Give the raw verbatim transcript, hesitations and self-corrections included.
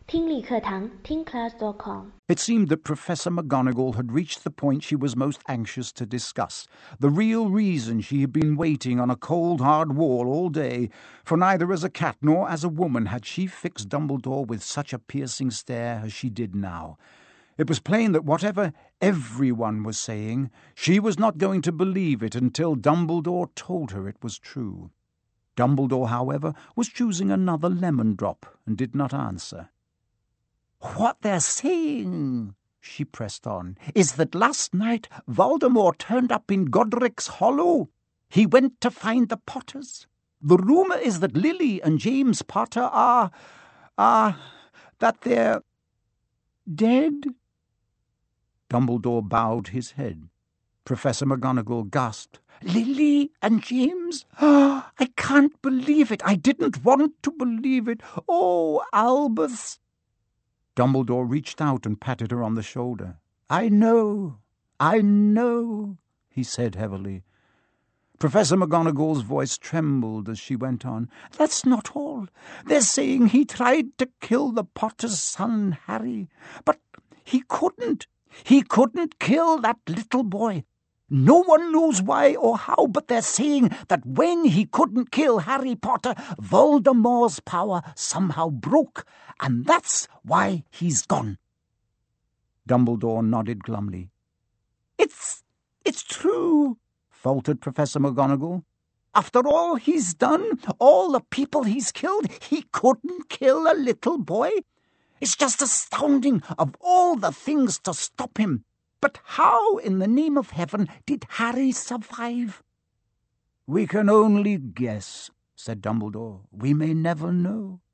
听力课堂听 class dot com. It seemed that Professor McGonagall had reached the point she was most anxious to discuss, the real reason she had been waiting on a cold, hard wall all day, for neither as a cat nor as a woman had she fixed Dumbledore with such a piercing stare as she did now. It was plain that whatever everyone was saying, she was not going to believe it until Dumbledore told her it was true. Dumbledore, however, was choosing another lemon drop and did not answer. "What they're saying," she pressed on, "is that last night Voldemort turned up in Godric's Hollow. He went to find the Potters. The rumour is that Lily and James Potter are... are... that they're... dead." Dumbledore bowed his head. Professor McGonagall gasped. "Lily and James? Oh, I can't believe it. I didn't want to believe it. Oh, Albus." Dumbledore reached out and patted her on the shoulder. "I know, I know," he said heavily. Professor McGonagall's voice trembled as she went on. "That's not all. They're saying he tried to kill the Potter's son, Harry. But he couldn't. He couldn't kill that little boy. No one knows why or how, but they're saying that when he couldn't kill Harry Potter, Voldemort's power somehow broke, and that's why he's gone." Dumbledore nodded glumly. It's... it's true," faltered Professor McGonagall. "After all he's done, all the people he's killed, he couldn't kill a little boy. It's just astounding of all the things to stop him. But how, in the name of heaven, did Harry survive?" "We can only guess," said Dumbledore. "We may never know."